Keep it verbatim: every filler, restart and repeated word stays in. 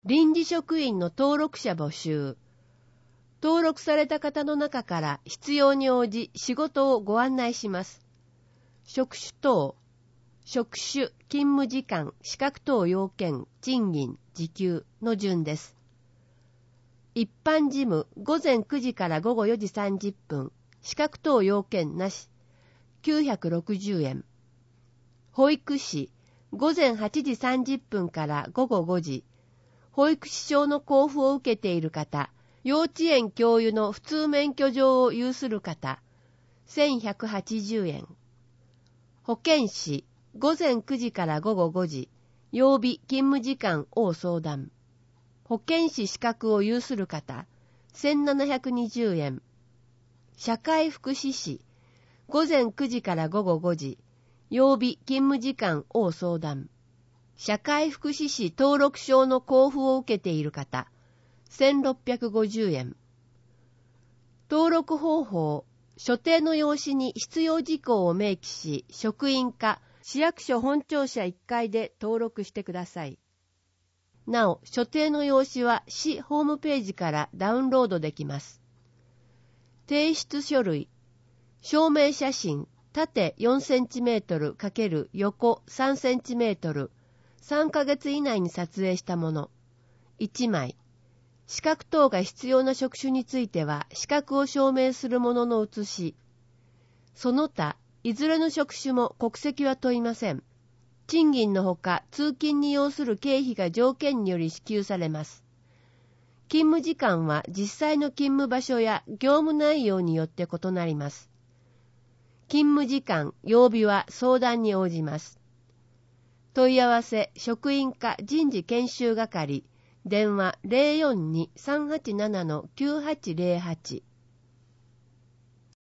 臨時職員の登録者募集。登録された方の中から必要に応じ仕事をご案内します。職種等、職種、勤務時間、資格等要件、賃金、時給の順です。一般事務、午前くじから午後よじさんじゅっぷん、資格等要件なし、きゅうひゃくろくじゅうえん。保育士、午前はちじさんじゅっぷんから午後ごじ、保育士証の交付を受けている方、幼稚園教諭の普通免許状を有する方、せんひゃくはちじゅうえん。保健師、午前くじから午後ごじ、曜日勤務時間を相談。保健師資格を有する方、せんななひゃくにじゅうえん。社会福祉士、午前くじから午後ごじ、曜日勤務時間を相談。社会福祉士登録証の交付を受けている方、せんろっぴゃくごじゅうえん。登録方法、所定の用紙に必要事項を明記し、職員課、市役所本庁舎いっかいで登録してください。なお、所定の用紙は市ホームページからダウンロードできます。提出書類、証明写真、縦よんセンチメートル×横さんセンチメートル、さんかげつ以内に撮影したもの、いちまい。資格等が必要な職種については、資格を証明するものの写し。その他、いずれの職種も国籍は問いません。賃金のほか、通勤に要する経費が条件により支給されます。勤務時間は実際の勤務場所や業務内容によって異なります。勤務時間、曜日は相談に応じます。問い合わせ、職員課人事研修係、電話 ゼロよんに さんはちなな きゅうはちゼロはち。